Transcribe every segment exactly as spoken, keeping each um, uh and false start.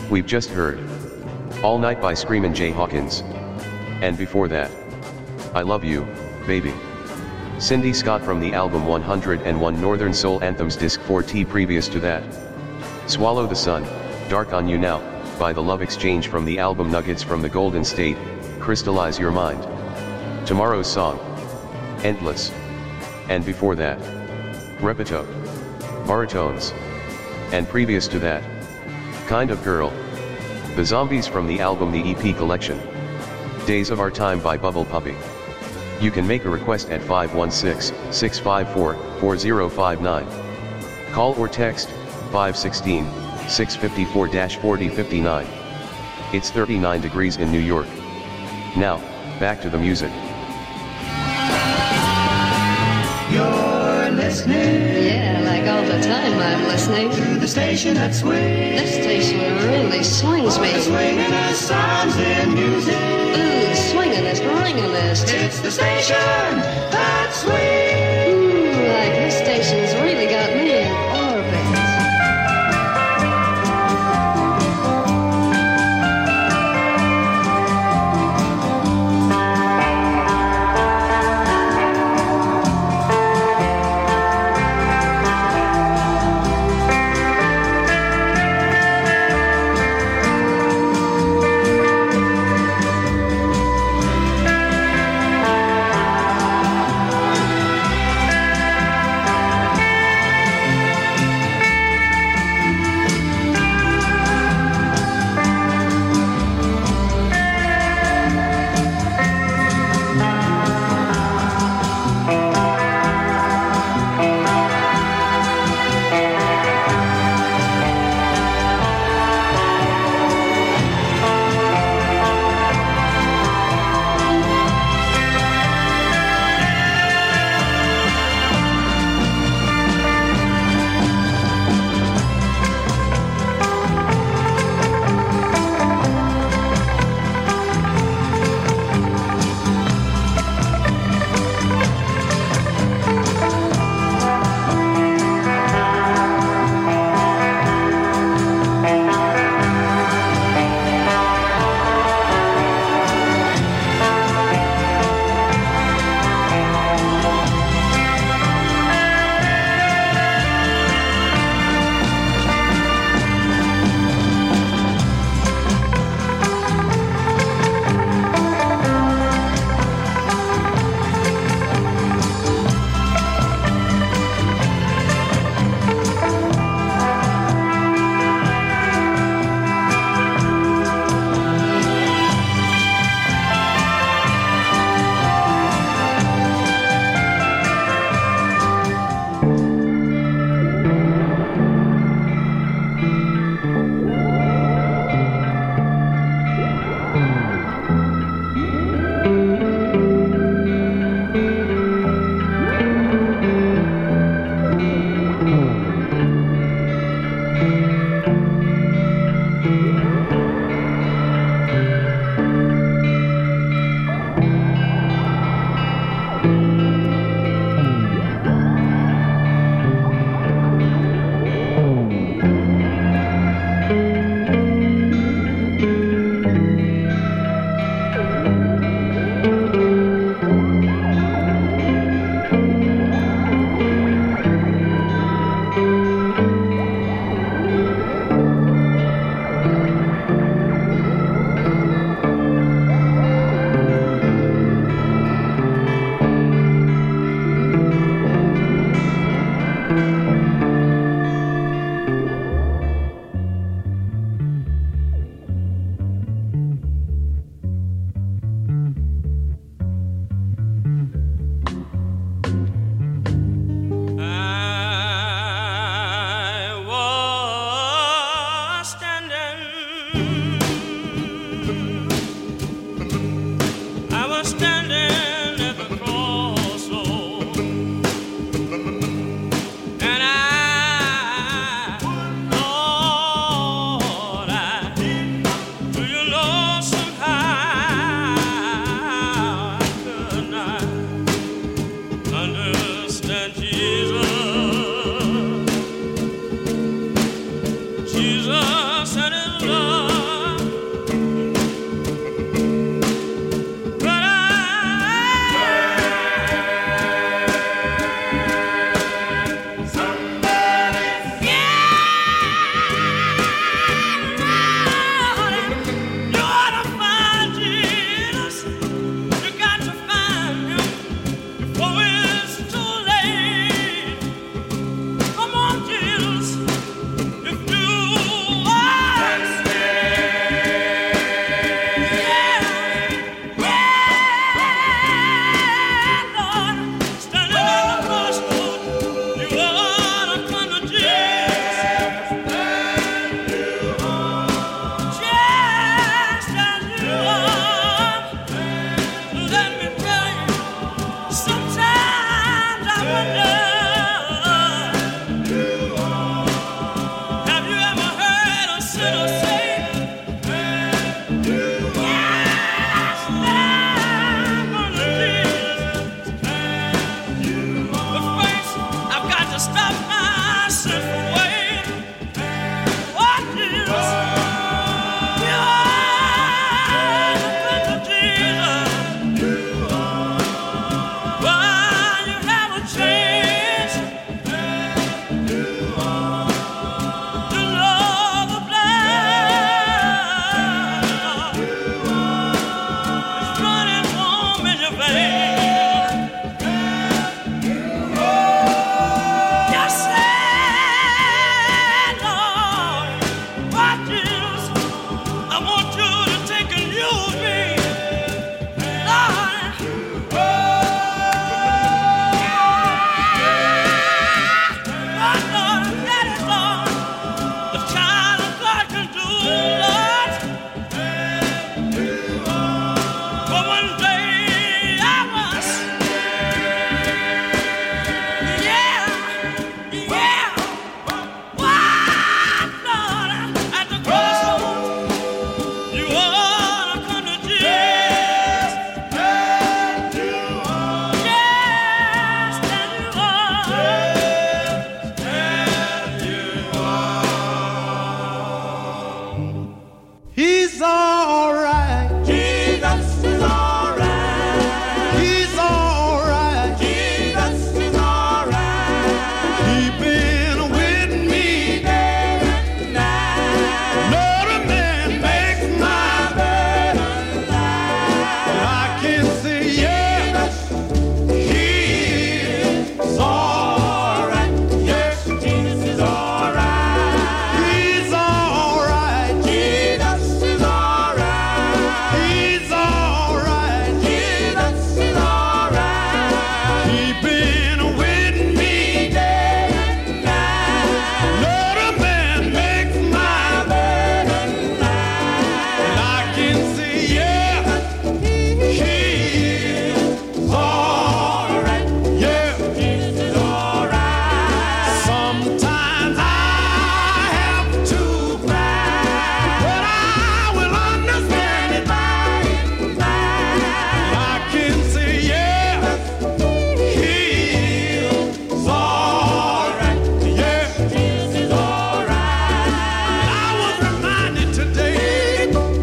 We've just heard All Night by Screamin' Jay Hawkins. And before that, I Love You, Baby. Cindy Scott from the album one oh one Northern Soul Anthems Disc four T. Previous to that, Swallow the Sun, Dark on You Now, by The Love Exchange from the album Nuggets from the Golden State, Crystallize Your Mind. Tomorrow's Song, Endless. And before that, Repito, Baritones. And previous to that, Kind of Girl. The Zombies from the album The E P Collection, Days of Our Time by Bubble Puppy. You can make a request at five one six, six five four, four zero five nine. Call or text five one six, six five four, four zero five nine. It's thirty-nine degrees in New York. Now, back to the music. You're listening. Yeah, like all the time I'm listening. To the station that swings. This station really swings me. The swinging sounds and music. Ooh, swingin'est, ringin'est. It's the station that swings. Ooh, like this station's really got me in orbit. He's all right. Jesus is all right. He's all right. Jesus is all right. He's been with me Day and night. Not a man makes my bed. I can say, yeah, he is all right. Yes, Jesus is all right. He's all right. Jesus is all right. He's all right. Jesus is all right. He's been with me. Day and night. Not a man makes my bed. And I can say, yeah, he is all right. Yeah. Jesus is all right. Sometimes I have to cry, but I will understand it. I can say, yeah, he is all right. Yeah. Jesus is all right. I was reminded today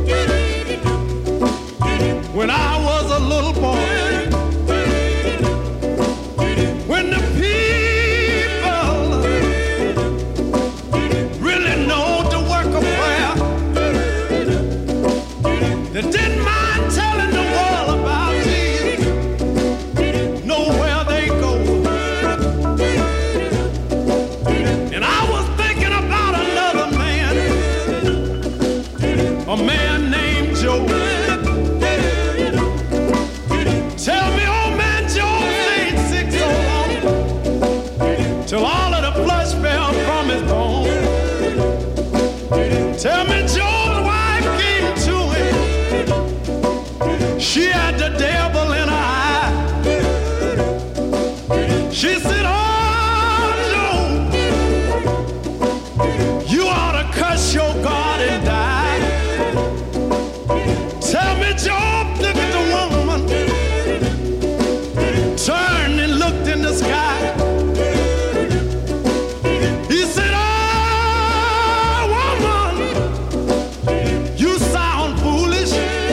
when I was a little boy, when the people really know the work of prayer, they didn't mind telling the world about Jesus, know where they go. And I was thinking about another man, a man named Job. Tell me, old man Job stayed sick so long, till all of the flesh fell from his bones. Tell me, Job's wife came to him. She had the devil in her eye. She said, oh, Job, you ought to curse your God and die. Tell me, Job, look at the woman, turned and looked in the sky. He said, oh, woman, you sound foolish.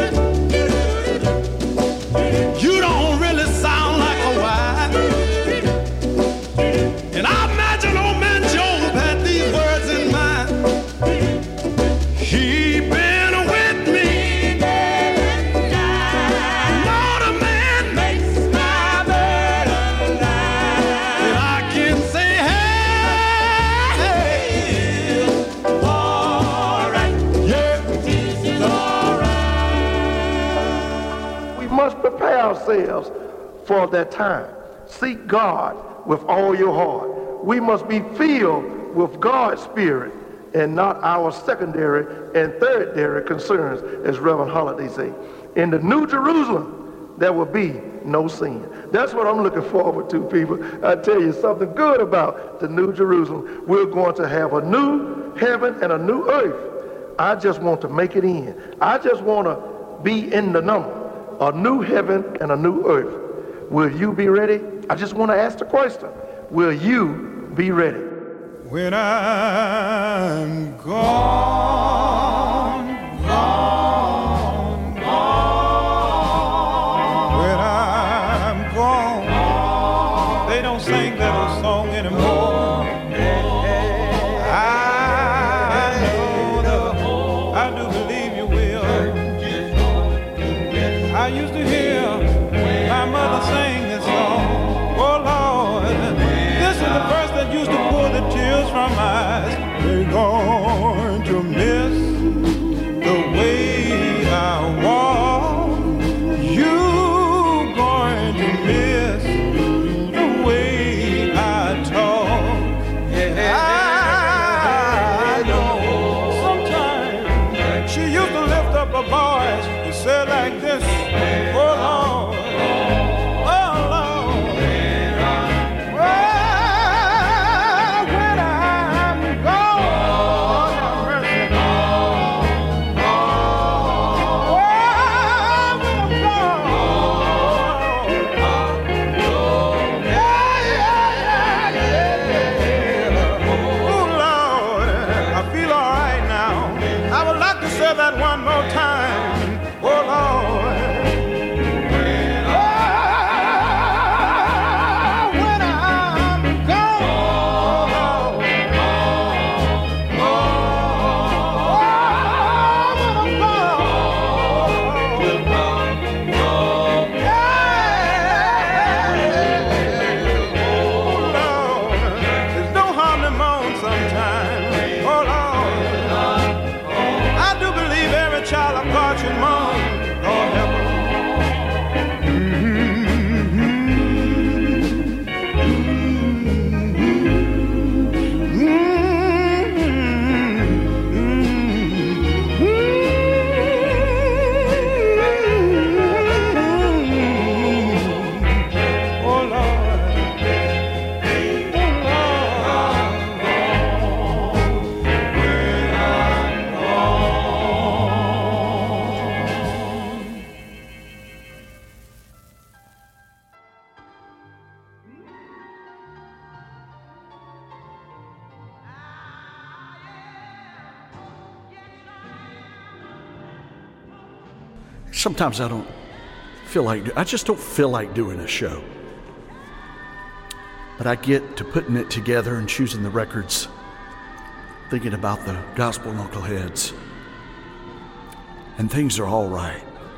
You don't really sound like a wife. And I imagine old man Job had these words in mind. He been with me. Not a man makes my bed. And I can say, hey, all right. Yeah. Jesus is all right. We must prepare ourselves for that time. Seek God with all your heart. We must be filled with God's Spirit and not our secondary and thirdary concerns, as Reverend Holiday say. In the New Jerusalem, there will be no sin. That's what I'm looking forward to, people. I tell you something good about the New Jerusalem. We're going to have a new heaven and a new earth. I just want to make it in. I just want to be in the number. A new heaven and a new earth. Will you be ready? I just want to ask the question. Will you be ready? When I'm gone, gone, gone. When I'm gone, they don't sing that old song anymore. I know that I do believe you will. I used to hear my mother sing this song. Oh Lord, this is the verse that used to pull the tears from my eyes. They're going to miss the way I walk. You going to miss the way I talk. Yeah, I know. Sometimes she used to lift up her voice and say like this. Oh Lord. That one more more time. Oh, Lord. Sometimes I don't feel like, I just don't feel like doing a show. But I get to putting it together and choosing the records, thinking about the gospel knuckleheads. And things are all right.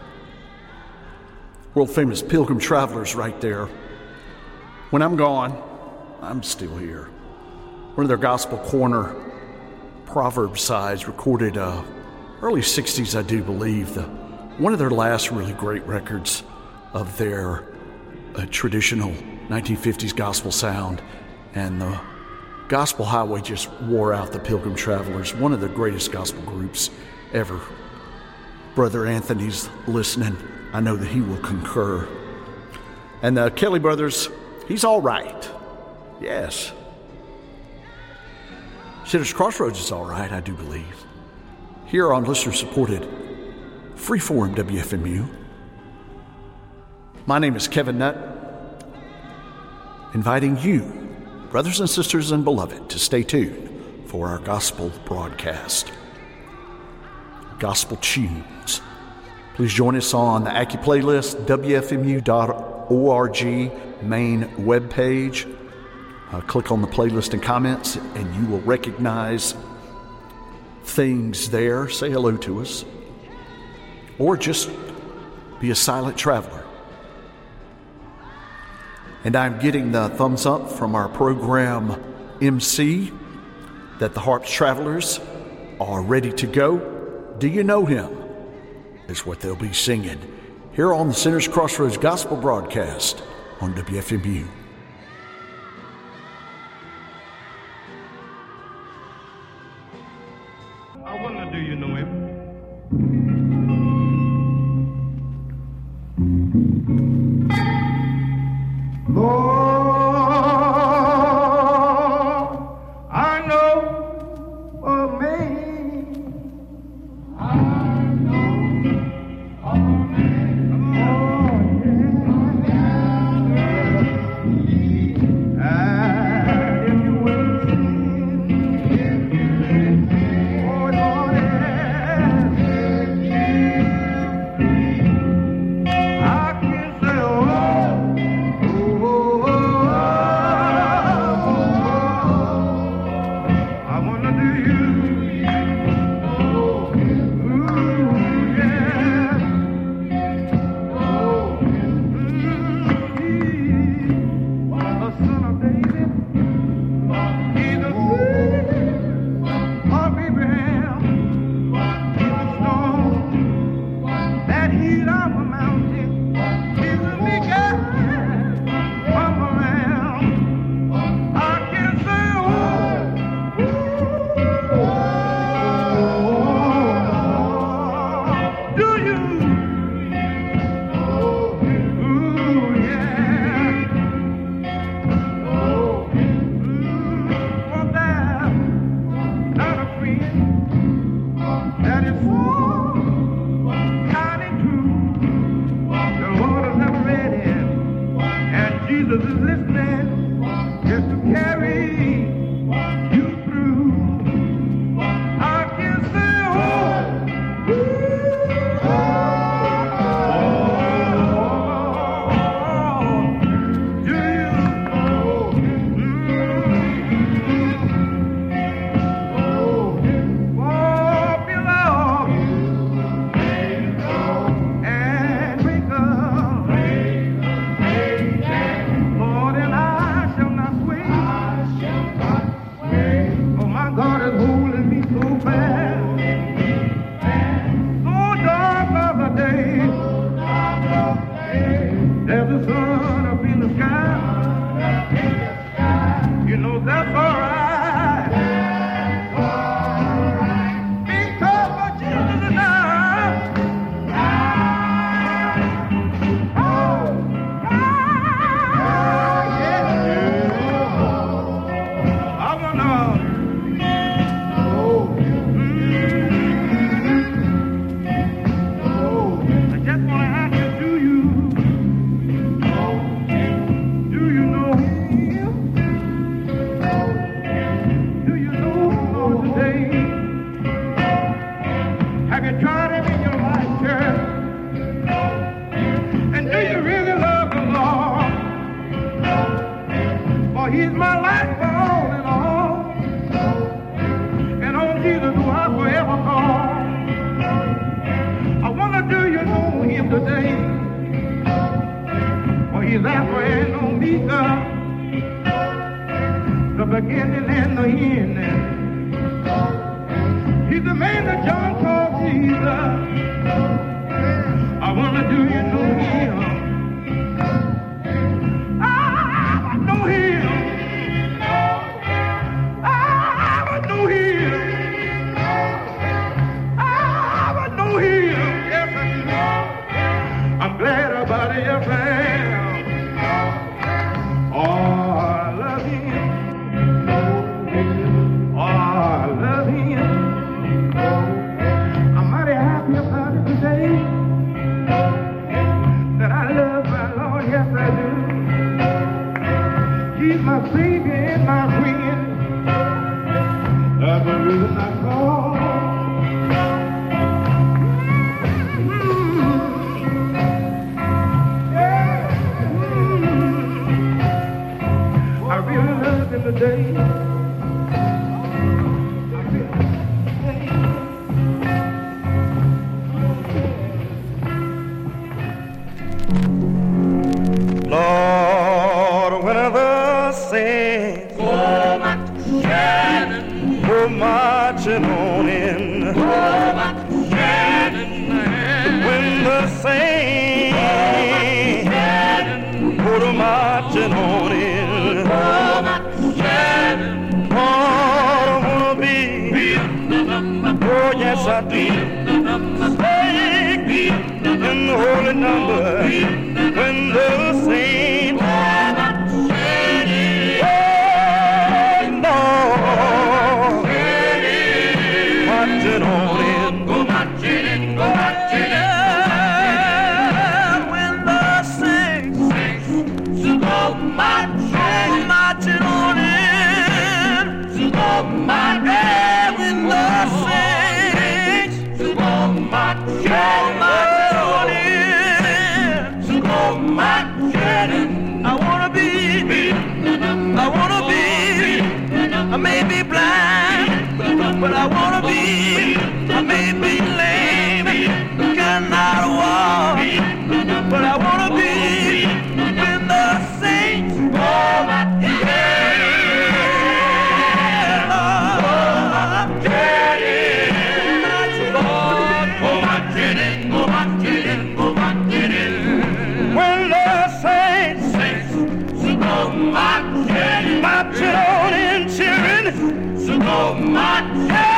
World famous Pilgrim Travelers right there. When I'm gone, I'm still here. One of their gospel corner proverb sides recorded uh, early sixties, I do believe, the one of their last really great records of their uh, traditional nineteen fifties gospel sound. And the Gospel Highway just wore out the Pilgrim Travelers, one of the greatest gospel groups ever. Brother Anthony's listening. I know that he will concur. And the Kelly Brothers, he's all right. Yes. Sinners Crossroads is all right, I do believe. Here on listener-supported Freeform W F M U. My name is Kevin Nutt, inviting you, brothers and sisters and beloved, to stay tuned for our gospel broadcast. Gospel tunes. Please join us on the Aki playlist, W F M U dot org main webpage. Uh, click on the playlist and comments, and you will recognize things there. Say hello to us. Or just be a silent traveler. And I'm getting the thumbs up from our program M C that the Harps Travelers are ready to go. Do you know him? Is what they'll be singing here on the Sinners Crossroads Gospel Broadcast on W F M U. I wonder, do you know him? Oh, Lord, got him in your life, church? And do you really love the Lord? For he's my life all in all. And on Jesus do I forever call. I wonder, do you know him today? For he's Alpha and Omega, the beginning and the end. He's the man that John called Jesus. I wonder, do you know him? Ah, I know him. Ah, I know him. Ah, I know him. Yes, I do. I'm glad about it, yes, I am. Oh, I love him. Oh, I love him. I'm mighty happy about it today. That I love my Lord, yes, I do. He's my Savior and my friend. That's the reason I call. I really love him today. Lord, when the saints go marching on in, when the saints go marching on in, Lord, I wanna be, oh yes I do, stay in the holy number, when the saints, oh Lord, marching on in, go marching in, go marching in, when the saints, go marching, marching on in, go marching, when the saints, go marching, marching on in. I wanna be, I wanna be, I may be blind, but I wanna be, I may be lame, cannot walk, but I wanna be with the saints. Oh, yeah, Lord, go marching in, go marching in, go marching in. When the saints, saints go marching, marching on in, cheering, go marching,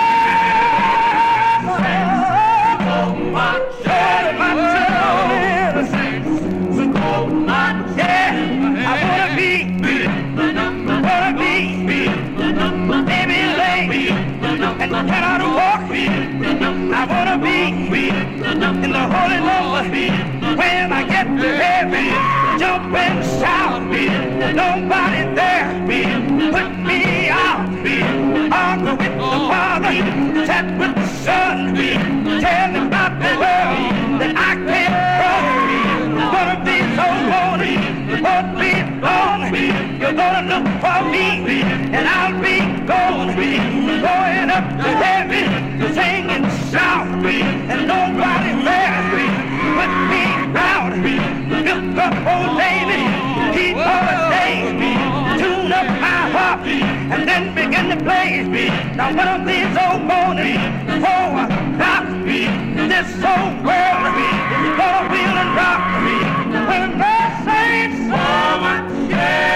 saints go marching, marching on in, saints go marching. I wanna be, wanna be, baby lame, and cannot walk. I wanna be in the holy number. When I get to heaven, jump and shout, nobody there, put me out, argue with the Father, chat with the Son, tell them about the world that I can't cross. One of these old mornings, won't be long, you're gonna look for me, and I'll be gone, going up to heaven, sing and shout, and nobody there, put me out, look up old David, keep on day, tune up my harp, and then begin to play. Now one of these old mornings, four o'clock, this old world is gonna feel and rock. When the saints go marching,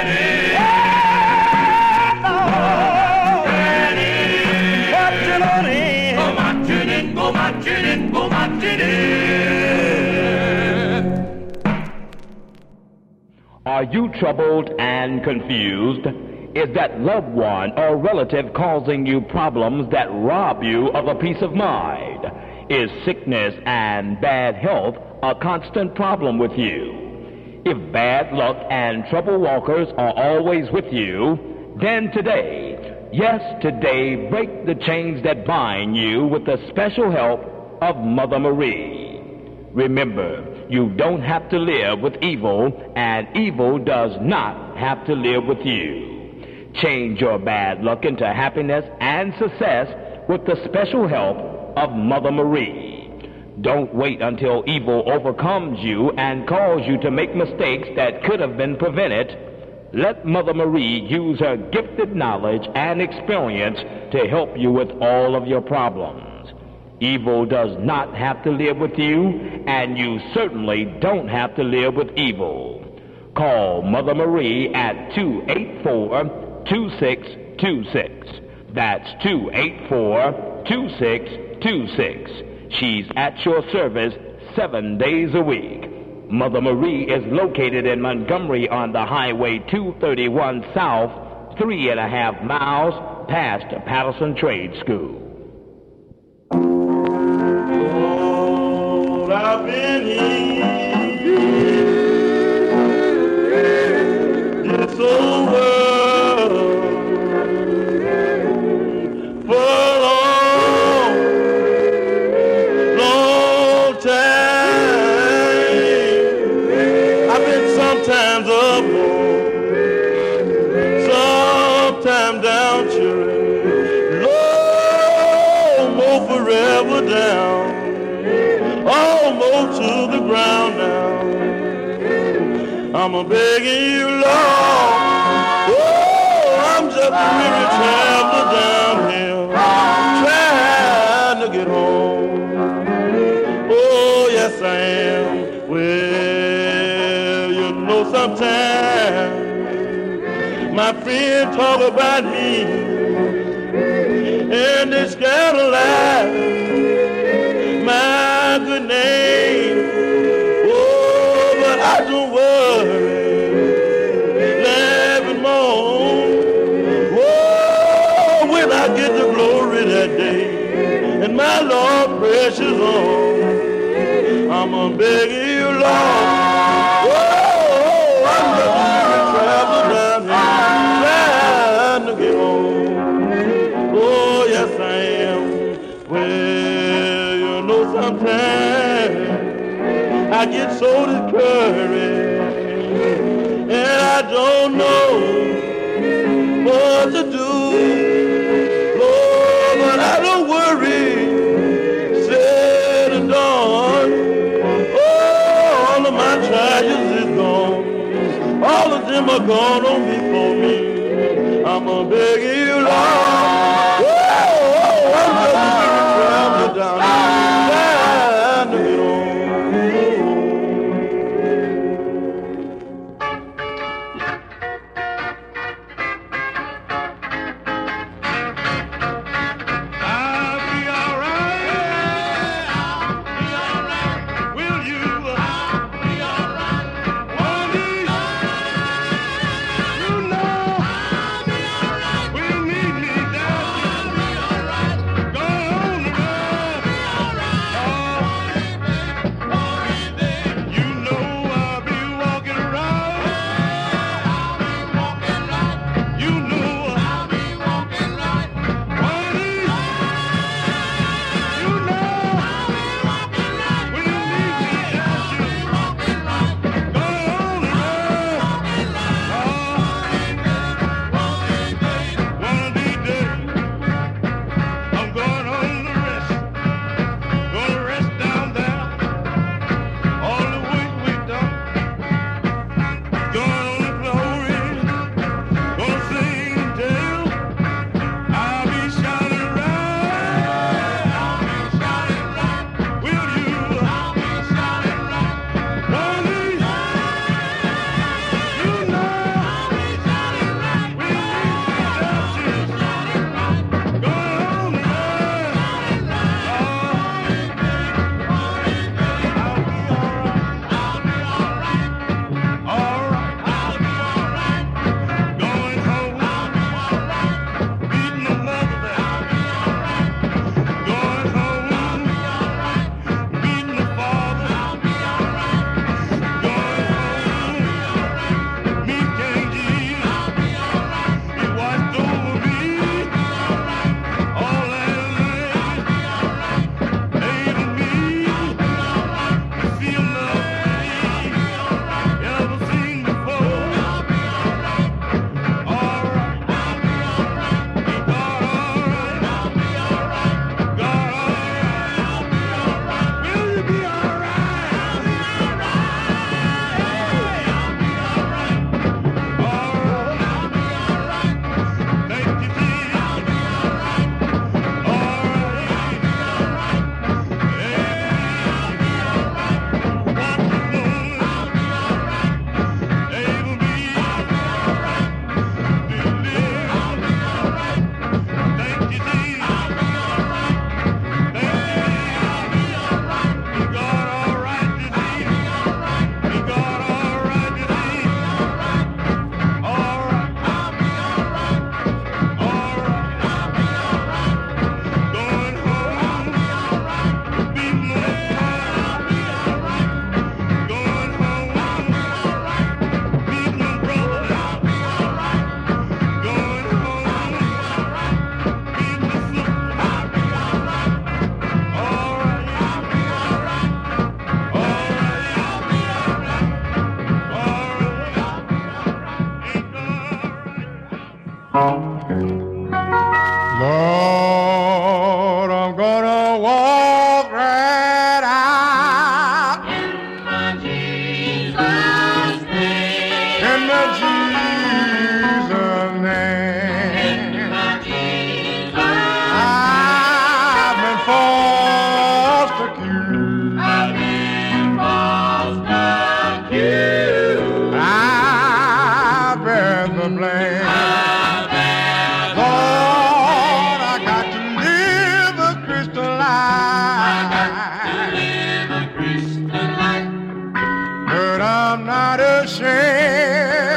yeah, Lord, marching on in, go marching in, go marching in, go marching in. Are you troubled and confused? Is that loved one or relative causing you problems that rob you of a peace of mind? Is sickness and bad health a constant problem with you? If bad luck and trouble walkers are always with you, then today, yes, today, break the chains that bind you with the special help of Mother Marie. Remember, you don't have to live with evil, and evil does not have to live with you. Change your bad luck into happiness and success with the special help of Mother Marie. Don't wait until evil overcomes you and cause you to make mistakes that could have been prevented. Let Mother Marie use her gifted knowledge and experience to help you with all of your problems. Evil does not have to live with you, and you certainly don't have to live with evil. Call Mother Marie at two eight four, two six two six. That's two eight four, two six two six. She's at your service seven days a week. Mother Marie is located in Montgomery on the Highway two thirty-one South, three and a half miles past Patterson Trade School. Lord, I've been here. It's over. Sometimes up, sometimes down, children. Lord, more forever down, almost to the ground now. I'm a begging you, Lord. Oh, I'm just a weary traveler downhill, trying to get home. Oh, yes, I am. Well, sometimes my friends talk about me and they scandalize my good name. Oh, but I don't worry, laugh and moan. Oh, when I get the glory that day and my Lord precious on, I'm a begging you, Lord. Oh, yes, I am. Well, you know, sometimes I get so discouraged and I don't know what to do. Lord, but I don't worry, said and done. Oh, all of my trials is gone. All of them are gone on before me. I'm a begging you, Lord. Oh, oh, I'm just a traveler down trying to get home. I'll be all right. I'll be all right. Will you? I'll be all right. One of these, you know. We'll meet me down But I'm not ashamed.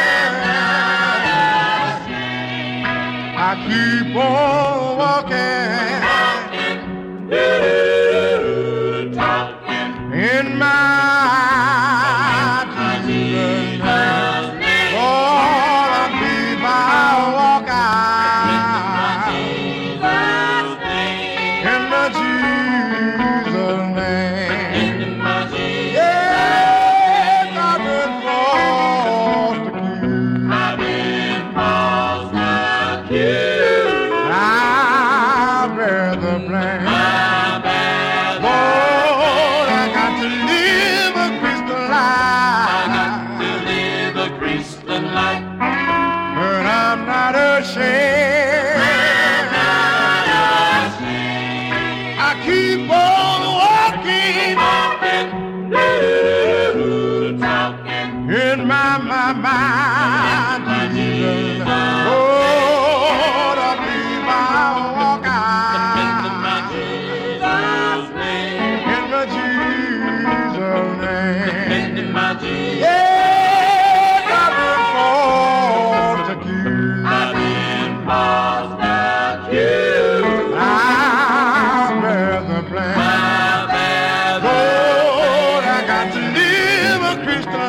I keep on walking, in my Jesus' name. Lord, I keep on walking, in my Jesus' name. Yes, I've been forced to keep. I bear the blame. Lord, I got to live a Christian life. But I'm not ashamed. I keep on walking, in my, my, my Jesus. Lord, I believe I'll walk out, in my Jesus' name. Yes, I've been forced to keep. I bear the blame. Lord, I got to live a Christian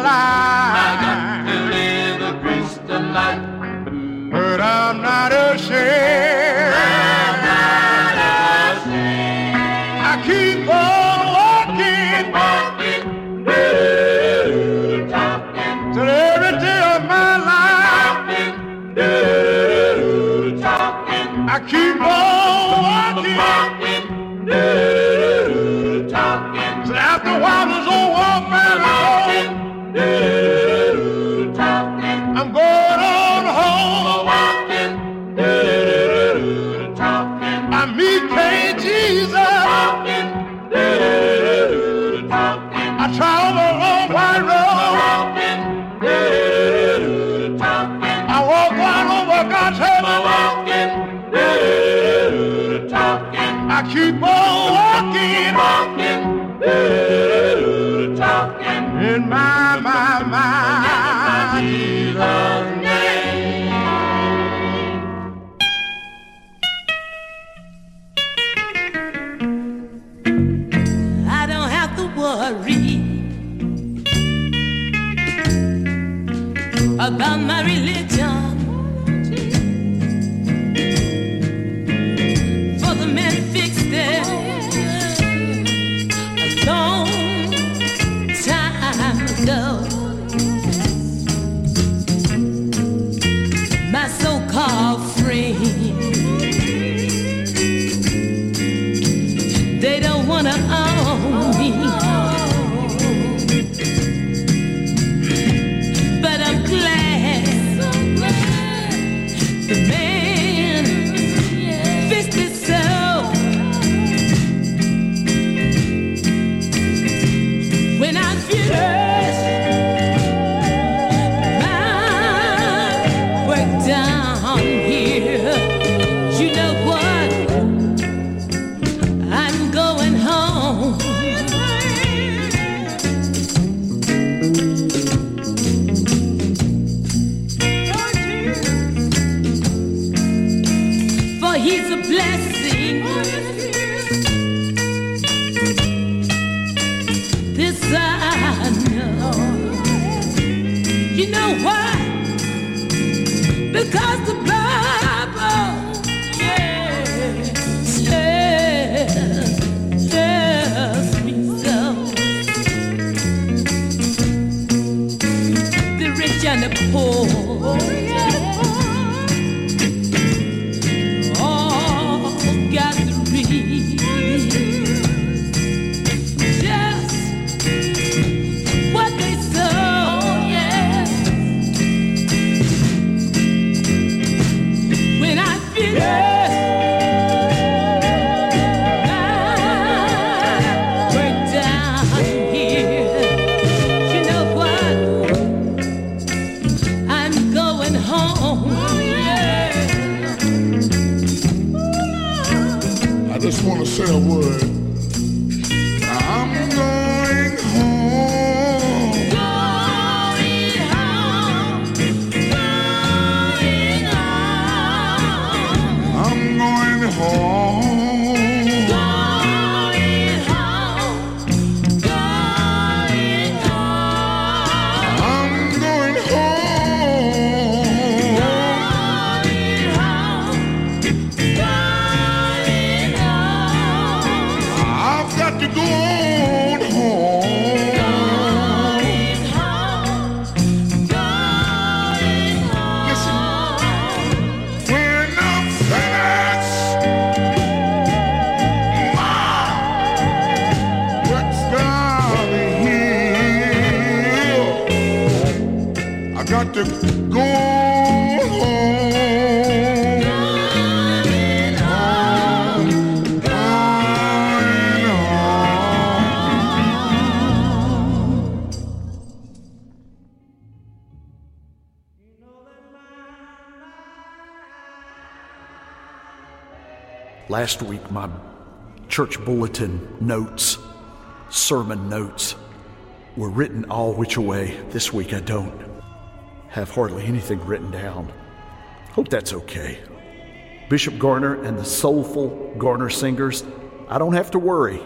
life. But I'm not ashamed. I keep on walking, till every day of my life. I keep on walking, till after a while there's old warfare alone. I'm going on home. I meet King Jesus. I travel a long white road. I walk right over God's heaven. I keep on walking, in my, my, my Jesus' name. I don't have to worry about my religion, for the man fixed it a long time ago. My so-called friends, they don't wanna own me, but I'm glad the man fixed it so. When I finish my work down here, you know what? I'm going home. For he's a blessing. This I know. You know why? Because the Bible, yeah, tells, tells me so. The rich and the poor, all got to read just what they sow, yeah. When I finish my work down here, you know what? I'm going got to go home. Last week, my church bulletin notes, sermon notes, were written all which way. This week I don't have hardly anything written down. Hope that's okay. Bishop Garner and the soulful Garner Singers, I don't have to worry.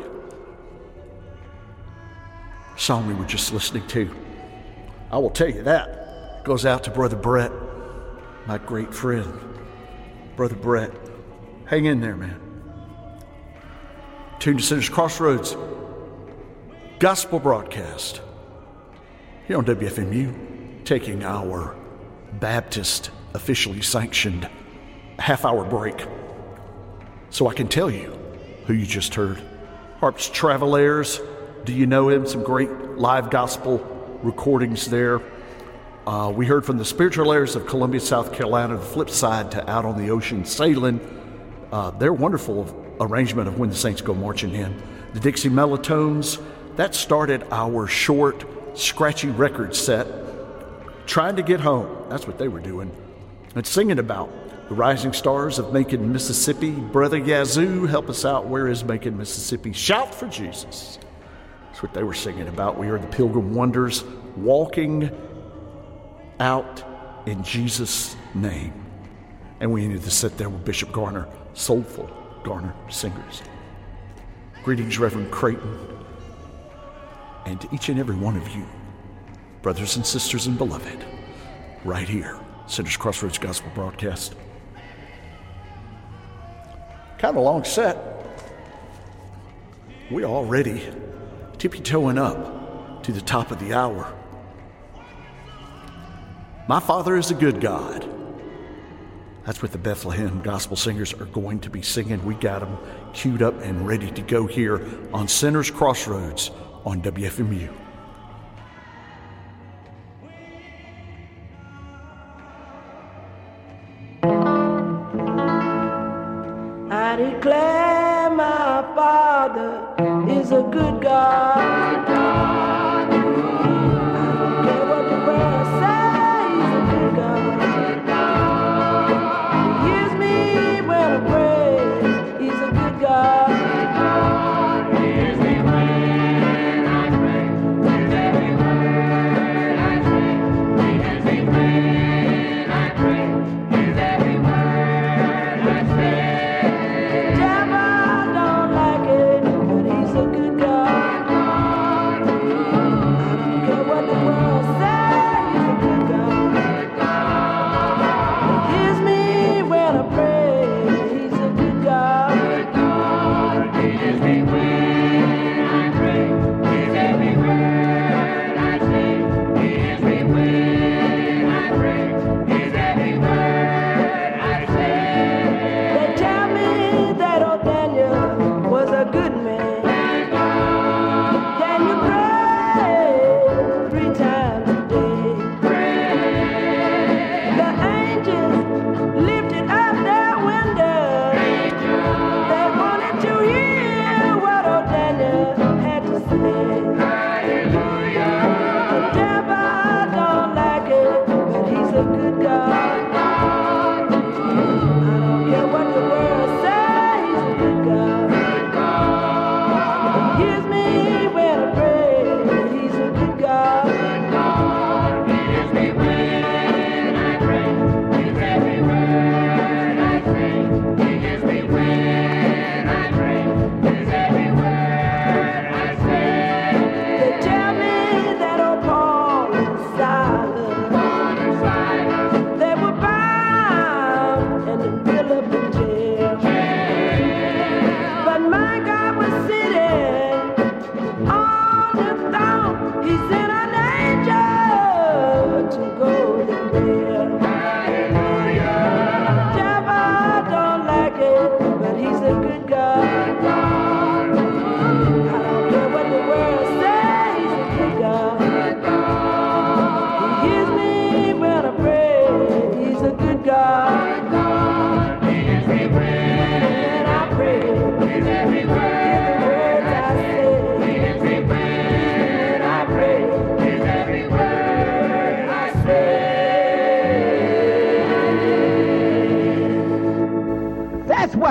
Song we were just listening to, I will tell you that, goes out to Brother Brett, my great friend. Brother Brett, hang in there, man. Tune to Sinners Crossroads gospel broadcast here on W F M U, taking our Baptist officially sanctioned half-hour break. So I can tell you who you just heard. Harps Travailleurs, do you know him? Some great live gospel recordings there. Uh, we heard from the Spiritual Heirs of Columbia, South Carolina, the flip side to Out on the Ocean Sailing. Uh, their wonderful arrangement of When the Saints Go Marching In. The Dixie Mellotones, that started our short, scratchy record set, Trying to Get Home. That's what they were doing. And singing about the rising stars of Macon, Mississippi. Brother Yazoo, help us out. Where is Macon, Mississippi? Shout for Jesus. That's what they were singing about. We heard the Pilgrim Wonders, Walking Out in Jesus' Name. And we ended to sit there with Bishop Garner, soulful Garner Singers. Greetings, Reverend Creighton, and to each and every one of you, brothers and sisters and beloved, right here, Sinners Crossroads Gospel Broadcast. Kind of a long set. We're already tippy-toeing up to the top of the hour. My Father is a good God. That's what the Bethlehem Gospel Singers are going to be singing. We got them queued up and ready to go here on Sinners Crossroads on W F M U. I declare my Father is a good God. I don't care what the world says, he's a good God. He hears me when I pray, he's a good God. He hears me when I pray.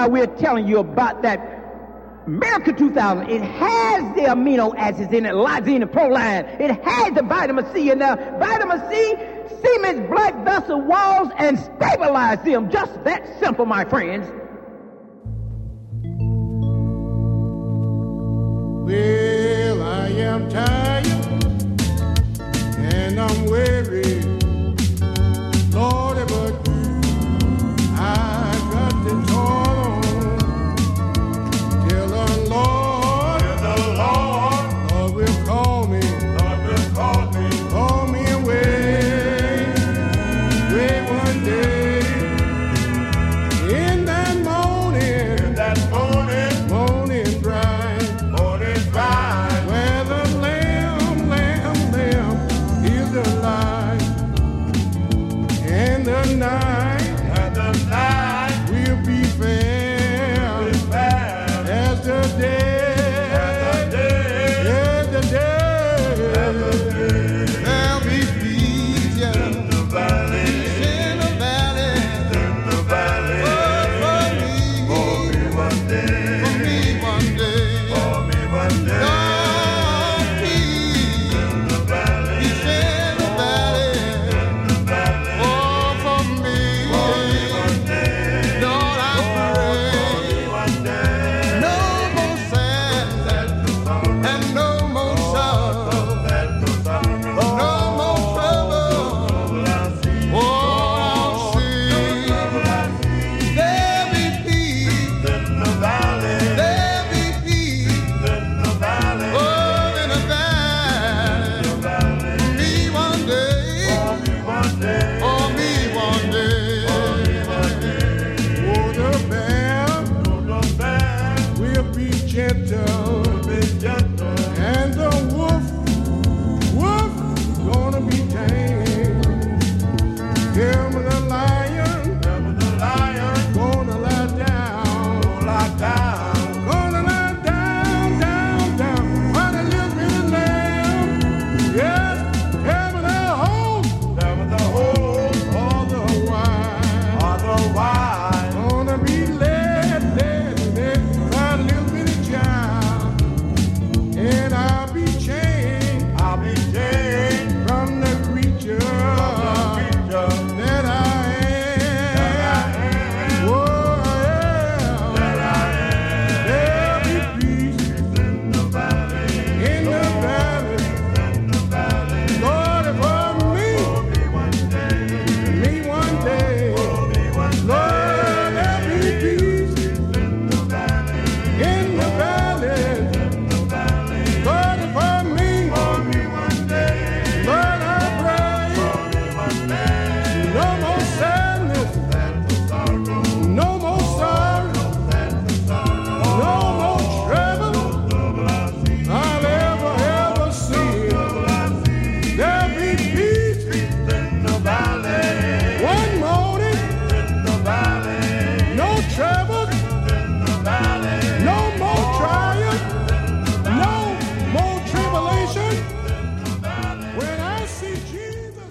we're telling you about that America two thousand. It has the amino acids in it, lysine and proline. It has the vitamin C in there. Vitamin C cements blood vessel walls and stabilize them. Just that simple, my friends. Well, I am tired and I'm weary, Lord, but I've got to toil on. Tell the Lord, tell the Lord, Lord will call me, Lord will call me, call me away, away one day. In that morning, in that morning, morning bright, morning bright, where the lamb, lamb, lamb is alive, and the night, and the night will be fair, be fair as the day, as the day, as the day, as the day. There'll be peace, yes, in the valley, in the valley, in the valley. Oh, for me, for me one day, for me one day, for me one day. Oh, peace in the valley, peace in the valley, in the valley. Oh, for me, for me one day. Lord, I pray, for me one day. No more sadness and no more sorrow, no more trouble. Oh, I'll see. There'll be peace in the valley. There'll be peace in the valley. Oh, in the valley. For me one day. For me one day. For me one day. Oh, the bear, oh, the bear will be gentle, will be gentle, and the wolf, wolf gonna be tame. Him and the lion, him and the lion gonna lie down, gonna lie down, gonna lie down, down, down. On a little bit of lamb, yes, him and the host, him and the host, all the while, all the while, gonna be led, led, led by a little bit of child, and I'll be chained, I'll be chained from the creature, from the creature that I am. Oh, yeah, that I am. There'll be peace in the valley, in the valley, in the valley. Lord, for me, for me one day, me one day, for me one day. Lord, there'll be peace in the valley, in the valley, in the valley. Lord, for me, for me one day. Lord, I pray, for me one day. No more sadness, no more sorrow, no more trouble I'll ever, ever see. There'll be peace in the valley. One morning in the valley. No trouble in the valley. No more trial. No more tribulation. When I see Jesus.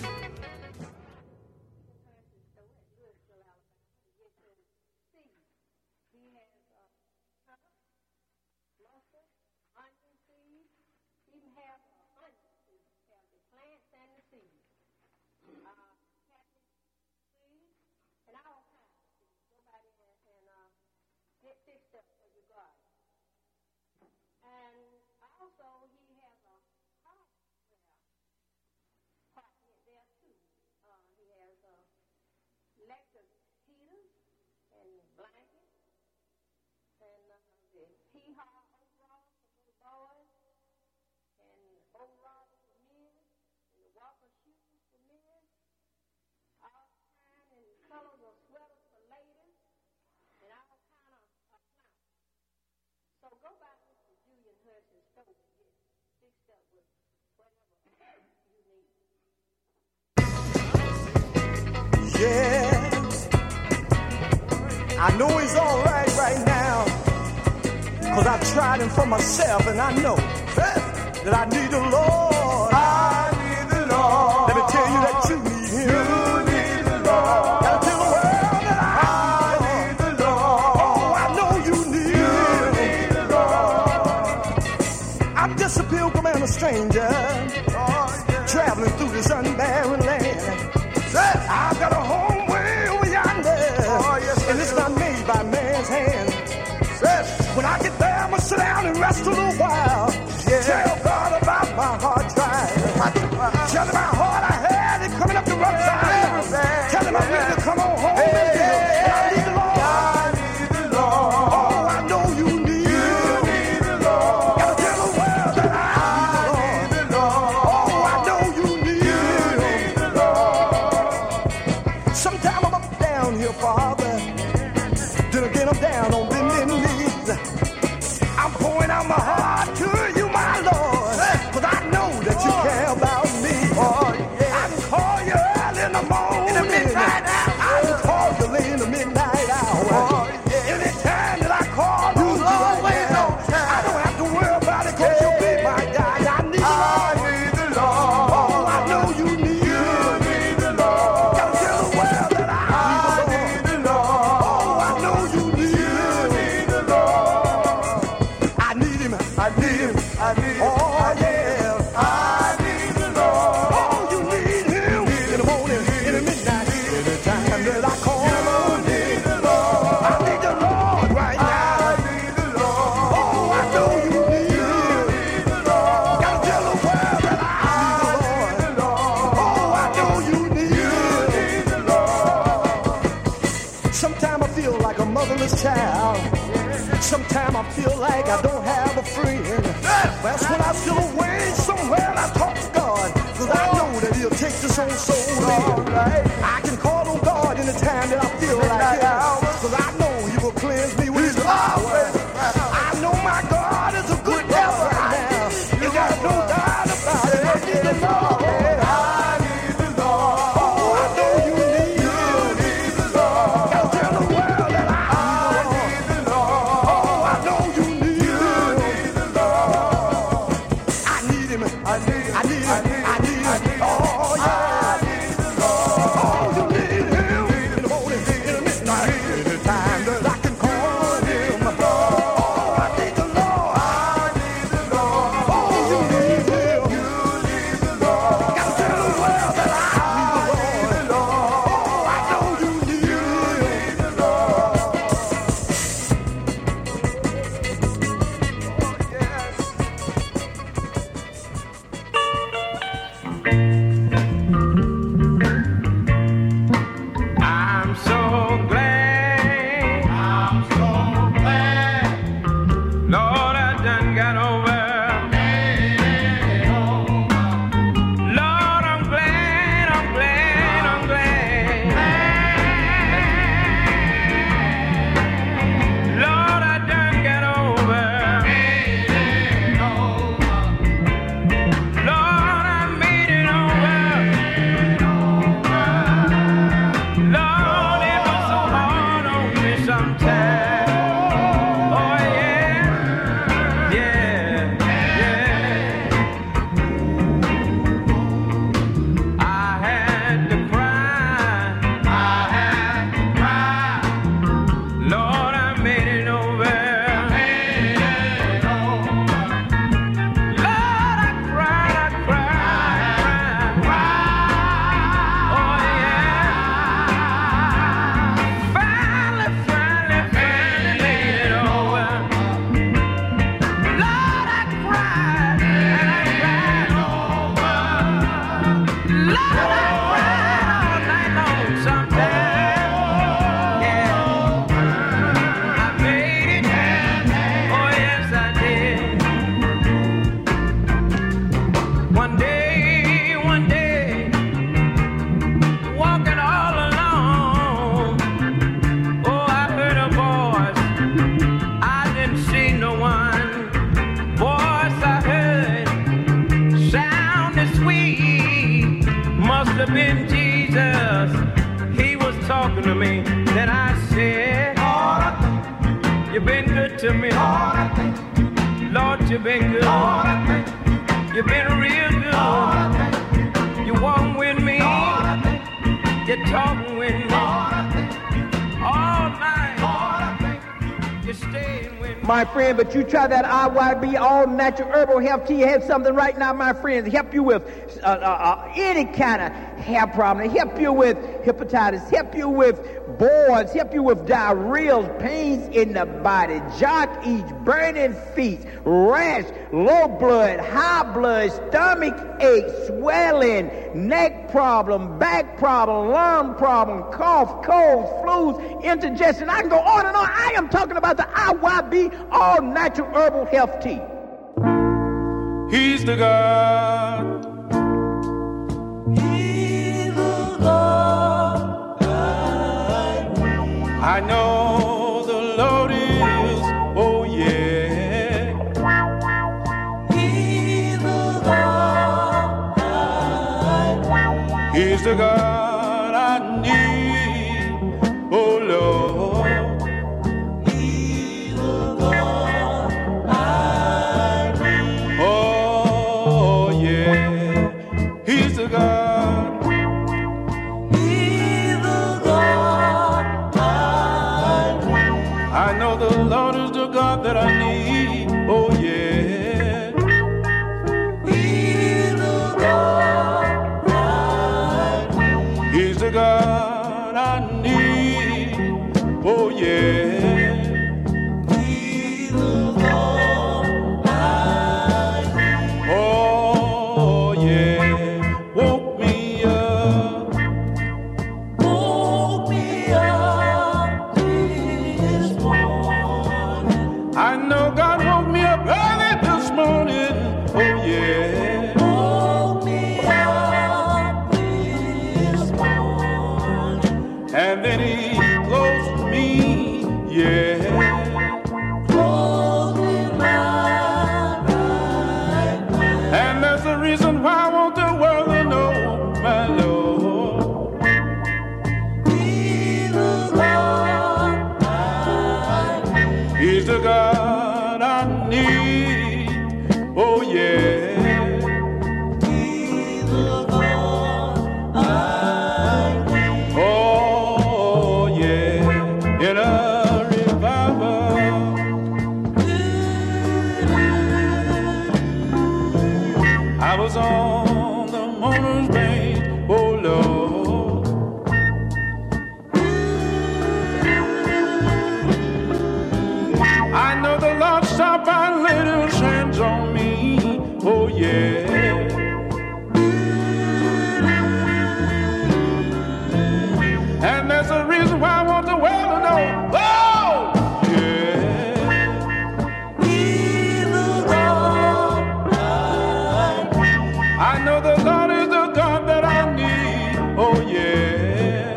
Yeah, I know he's all right right now, cause I've tried him for myself, and I know that, that I need the Lord. I need the Lord. Let me tell you that you need him. You need the Lord. Gotta tell the world that I, I need the Lord. Oh, I a stranger, oh, yeah. Traveling through this unbarren land. I've got a home way over yonder, oh, yes, and it's not made by man's hand. When I get there, I'm gonna sit down and rest a little while. Yeah. Tell God about my hard trial. Tell him how hard I had it coming up the rough side. Tell him I'm ready to come on home hey, and live. And I need the Lord. I need the Lord. Oh, I know you need you Him. Need the Lord. Gotta tell the world that I, I need the Lord. Oh, I know you need you Him. Need the Lord. Sometime I'm up down here, Father. Then again I'm down on bending knees. I'm pouring out my heart to you, my Lord, cause I know that you care about me. Oh, yeah. I can call you early in the morning, in the midnight hour. I can call you late in the midnight hour. Oh, yeah. Anytime that I call you, you're always on time. I don't have to worry about it, cause yeah. You'll be my guide. I need the Lord. I need the Lord. Oh, I know you need you. You need the Lord. Gotta tell the world that I, I need the Lord. Oh, I know you need you. You need the Lord. I need him. I need him. I need him. Oh, yeah. I need the Lord. Oh, you need him. In the morning, in the midnight, any time that I call him. You need the Lord. I need the Lord right now. I need the Lord. Oh, I know you need him. You need the Lord. Gotta tell the world that I need the Lord. Oh, I know you need him. You need the Lord. Sometimes I feel like a motherless child. Sometimes I feel like I don't have a friend. That's when I feel away somewhere and I talk to God. Cause I know that he'll take this old soul in. I can call on God in the time that I feel like it. Cause I know he will cleanse me with his power. I know my God is a good God right now. You got no doubt about it. I need the Lord. I need the Lord. Oh, I know you need him. You need the Lord. Gotta tell the world that I need the Lord. Oh, I know you need him. You need the Lord. I need him. I need him. I need him. I need him. Oh, yeah. I need the Lord. Oh, you need him. In the morning, in the midnight, any time that I can call him. Oh, I need the Lord. I need the Lord. Oh, you need him. You need the Lord. Gotta tell the world that I need the Lord. Oh, I know you need him. You need the Lord. Oh, yes. I'm so glad, I'm so glad, Lord, I done got over. Lord, I'm glad, I'm glad, I'm glad. Lord, I done got over. Lord, I made it over. Lord, it was so hard on me sometimes. Oh yeah, yeah, yeah. I had to cry, I had to cry. Lord, I made it over. Lord, I cried, I cried, cried. Oh yeah. Finally, finally, finally made it over. Lord, I cried and I cried over. Lord, I cried all night long sometimes. Yeah, I made it. Oh yes, I did. One day, one day, walking all alone. Oh, I heard a voice. I didn't see no one. Voice I heard sounded sweet. Must have been Jesus. He was talking to me. Then I said, Lord, I thank you. You've been good to me. Lord, I thank you. Lord, you've been good. Lord, I thank you. You've been real good. Lord, I thank you. You walking with me. Lord, I thank you. You're talking with me. Lord, I thank you. All night. Lord, I thank you. You're staying with me. my friend, but you try that I Y B, all natural herbal health tea. Have something right now, my friends, help you with uh, uh, uh, any kind of hair problem, help you with hepatitis, help you with boils, help you with diarrhea, pains in the body, jock itch, burning feet, rash, low blood, high blood, stomach ache, swelling, neck problem, back problem, lung problem, cough, colds, flus, indigestion. I can go on and on. I am talking about the I Y B, all natural herbal health tea. He's the God. He's the God. I know the Lord is, oh yeah. He's the God. He's the God I need, oh Lord. He's the God I need. Oh yeah. He's the God. He's the God I know the Lord is the God that I need, oh yeah. He's the God He's the God I need, oh yeah. He's the God I need. Oh yeah. Woke me up, woke me up this morning. I know God woke me up early this morning, oh yeah. Woke me up this morning. And then he closed me, yeah. Closed me my right mind. And that's the reason why I want the world to know, my Lord. He's the God I need. He's the God I need, oh yeah. He's the God I need. Oh yeah. In a revival, I was on the mourner's range, oh Lord. I know the Lord stopped by and laid his hands on me, oh yeah. And that's the reason why I want the world to know, oh yeah. He's the God I need. I know the Lord is the God that I need, oh yeah.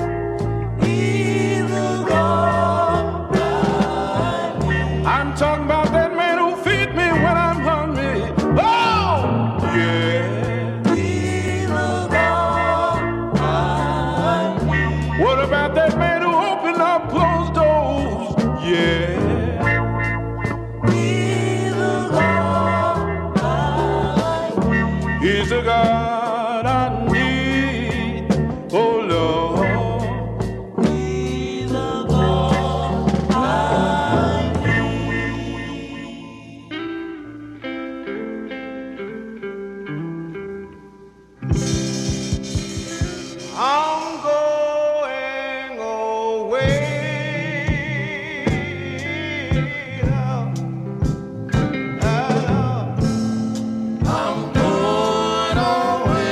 He's the God I need. I'm talking about that man who feed me when I'm hungry, oh yeah. He's the God I need. What about that man who opened up closed doors, yeah. He's the God I need. He's the God I need, oh Lord. He's the God I need. I'm going away. I'm going away.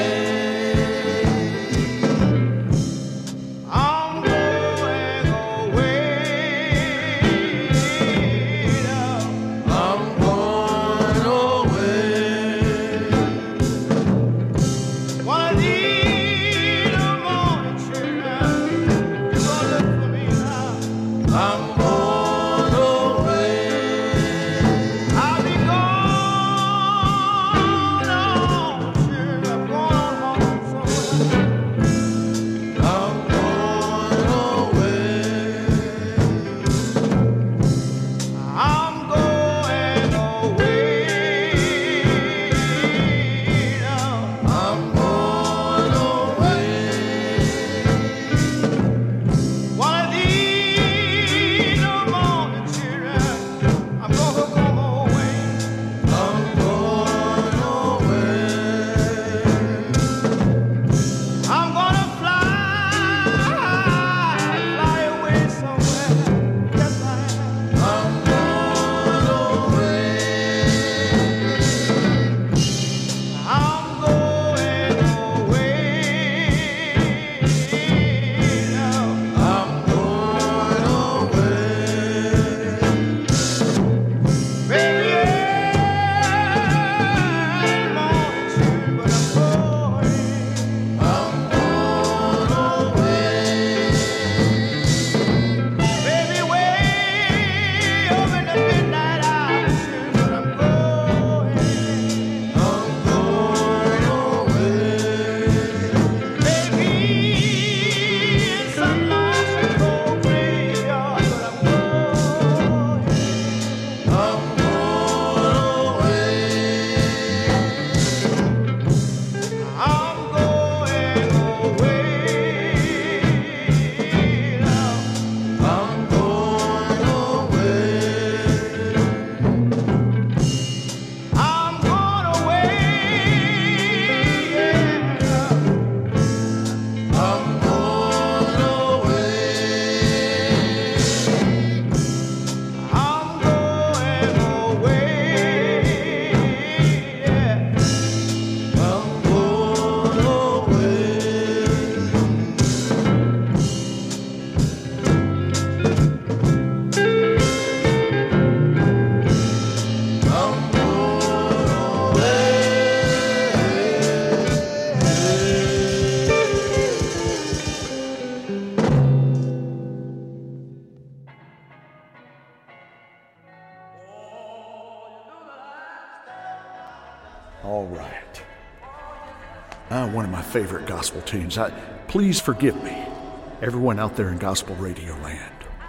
that. Uh, one of my favorite gospel tunes. I, please forgive me, everyone out there in gospel radio land.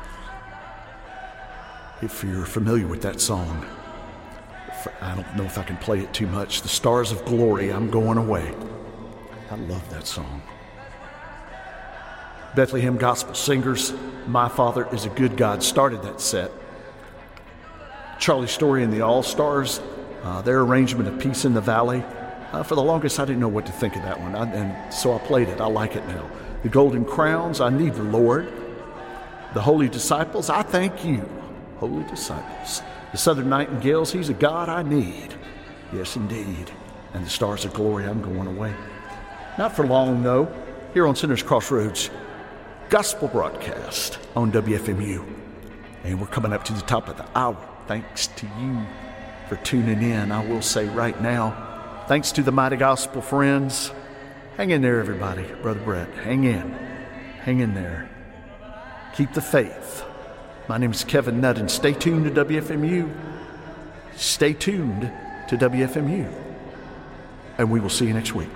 If you're familiar with that song, I don't know if I can play it too much. The Stars of Glory, I'm Going Away. I love that song. Bethlehem Gospel Singers, My Father is a Good God, started that set. Charlie Story and the All-Stars, uh, their arrangement of Peace in the Valley. Uh, for the longest, I didn't know what to think of that one, I, and so I played it. I like it now. The Golden Crowns, I Need the Lord. The Holy Disciples, I Thank You. Holy Disciples. The Southern Nightingales, He's a God I Need. Yes, indeed. And the Stars of Glory, I'm Going Away. Not for long, though. Here on Sinners Crossroads, gospel broadcast on W F M U. And we're coming up to the top of the hour. Thanks to you for tuning in. I will say right now, thanks to the mighty gospel friends. Hang in there, everybody. Brother Brett, hang in. Hang in there. Keep the faith. My name is Kevin Nutt, and stay tuned to W F M U. Stay tuned to W F M U. And we will see you next week.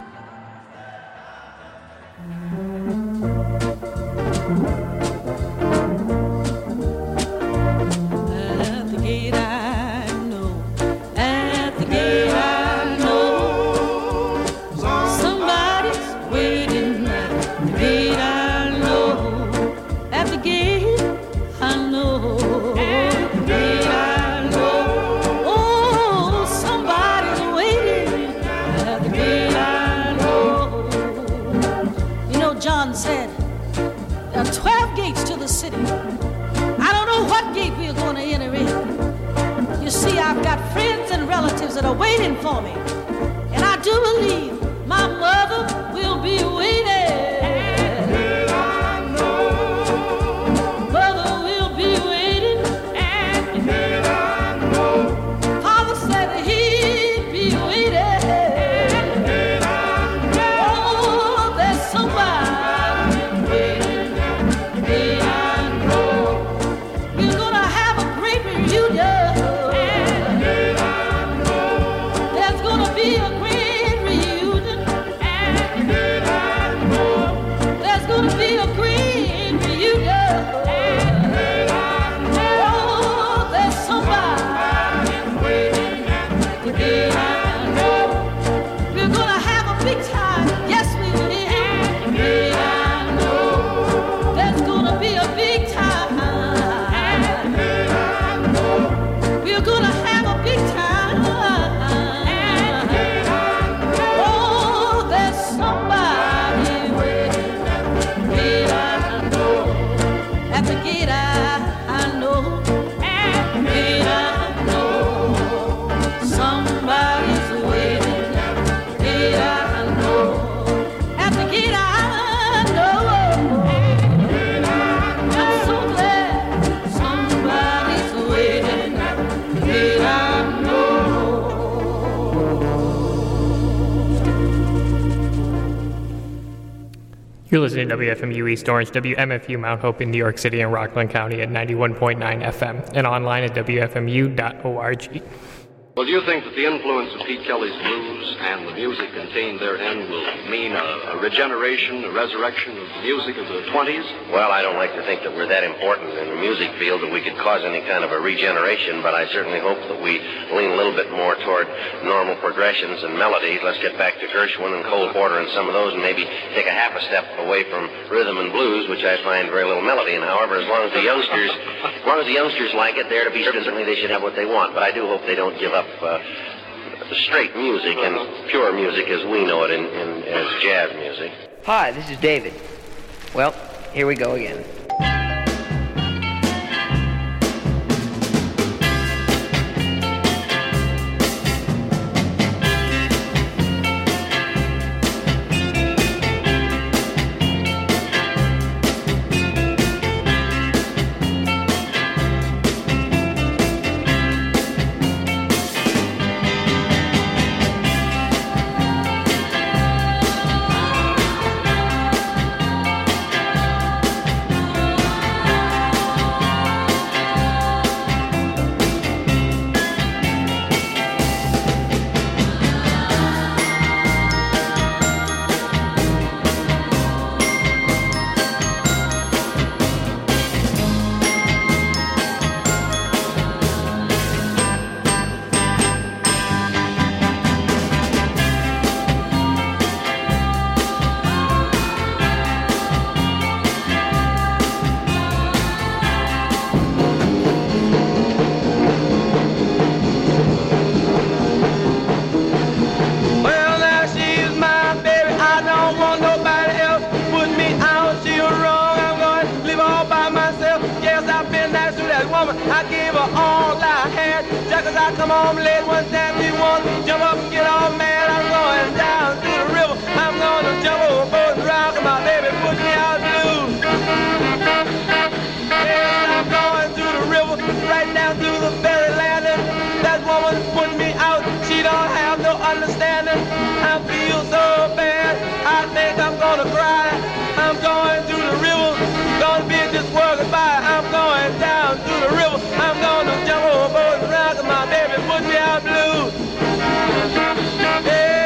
That are waiting for me, and I do believe my mother will be waiting. And I know mother will be waiting, and I know Father said he'd be waiting. And I know there's somebody waiting, and I know we're gonna have a great reunion. Be a great reunion, and there's gonna be a great reunion. Oh, there's somebody waiting at the gate. I know we're gonna have a big time. Yes, we will. And I know there's gonna be a big time. And I know we're gonna have a big time. You're listening to W F M U East Orange, W M F U Mount Hope in New York City and Rockland County at ninety-one point nine F M and online at W F M U dot org. Well, do you think that the influence of Pete Kelly's blues and the music contained therein will mean a, a regeneration, a resurrection of the music of the twenties? Well, I don't like to think that we're that important in the music field that we could cause any kind of a regeneration, but I certainly hope that we lean a little bit more toward normal progressions and melodies. Let's get back to Gershwin and Cole Porter and some of those, and maybe take a half a step away from rhythm and blues, which I find very little melody. And however, as long as the youngsters, as long as the youngsters like it, they're to be certain, certainly they should have what they want. But I do hope they don't give up Uh, straight music and pure music as we know it in, in as jazz music. Hi, this is David. Well, here we go again. 'cause I come home late one time. She wants to jump up and get all mad. I'm going down to the river. I'm gonna jump overboard and rock, and my baby put me out blue. Yes, I'm going to the river, right down to the ferry landing. That woman put me out. She don't have no understanding. I feel so bad. I think I'm gonna cry. I'm going to the river. Gonna be this world goodbye. I'm going down to the river. I'm gonna jump overboard and rock, and my baby put me out blue. Yeah.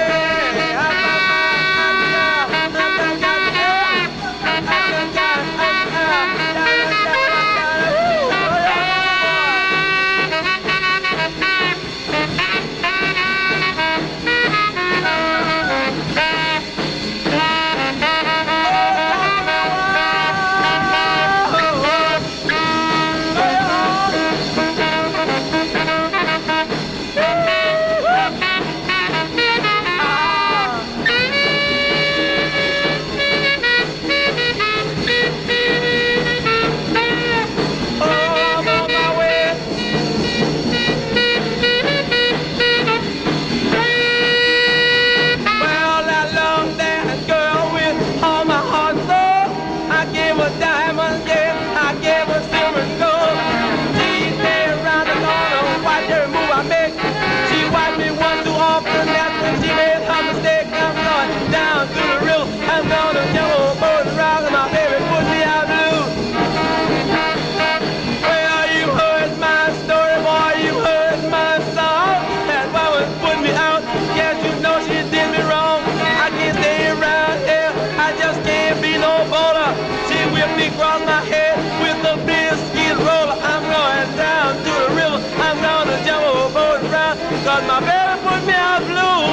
Across my head with the big skid roller. I'm going down to the river. I'm gonna jump overboard and round, 'cause my baby put me out blue.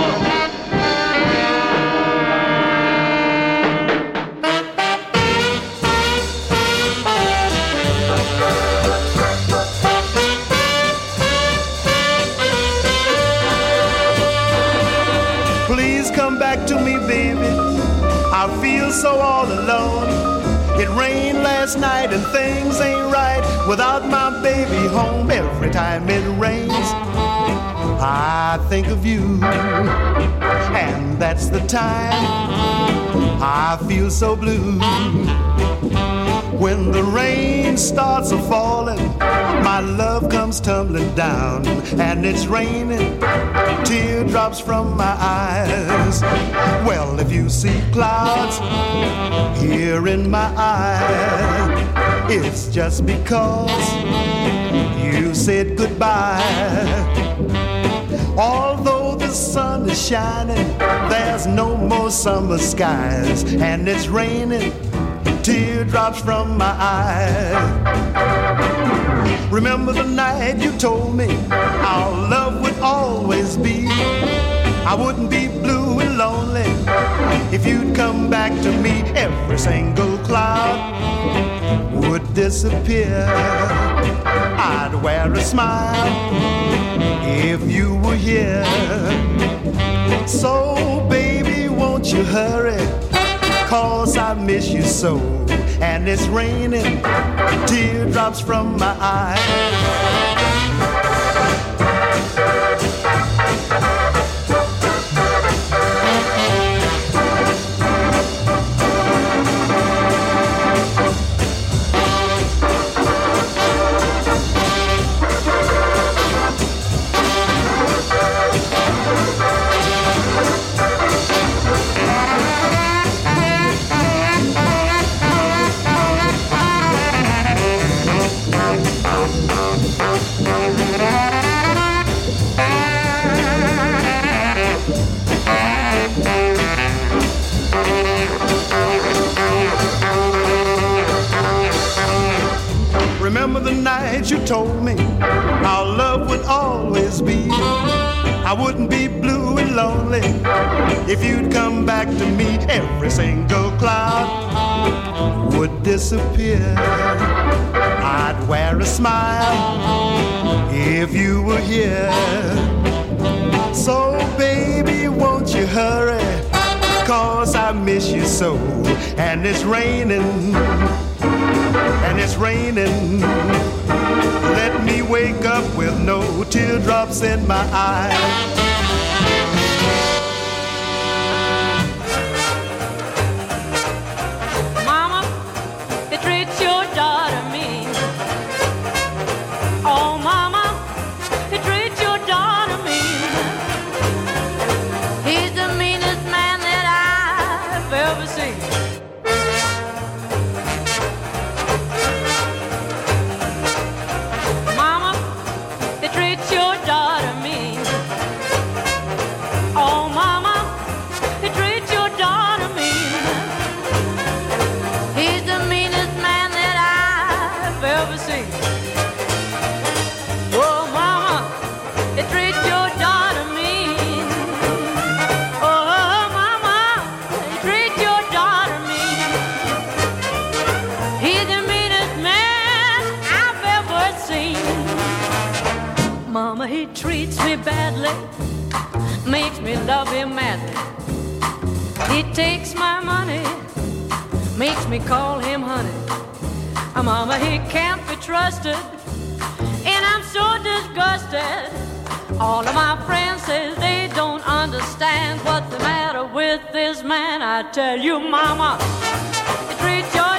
Please come back to me, baby. I feel so all alone. It rained last night and things ain't right without my baby home. Every time it rains, I think of you, and that's the time I feel so blue. When the rain starts a falling, my love comes tumbling down, and it's raining teardrops from my eyes. Well, if you see clouds here in my eyes, it's just because you said goodbye. Although the sun is shining, there's no more summer skies, and it's raining teardrops from my eyes. Remember the night you told me our love would always be. I wouldn't be blue and lonely if you'd come back to me. Every single cloud would disappear. I'd wear a smile if you were here. So baby, won't you hurry, 'cause I miss you so, and it's raining teardrops from my eyes. Remember the night you told me our love would always be. I wouldn't be blue and lonely if you'd come back to me. Every single cloud would disappear. I'd wear a smile if you were here. So baby, won't you hurry, 'cause I miss you so, and it's raining and it's raining. Let me wake up with no teardrops in my eyes. Mama, they treat your daughter mean. Oh, Mama, they treat your daughter mean. He's the meanest man that I've ever seen. Mama, they treat your daughter mean. Oh, Mama, they treat your daughter mean. He's the meanest man that I've ever seen. Oh, Mama, they treat your daughter mean. Oh, Mama, they treat your daughter mean. He's the meanest man I've ever seen. Mama, he treats me badly, makes me love him madly. He takes my money, makes me call him honey. Uh, Mama, he can't be trusted, and I'm so disgusted. All of my friends say they don't understand what's the matter with this man. I tell you, Mama, he treats your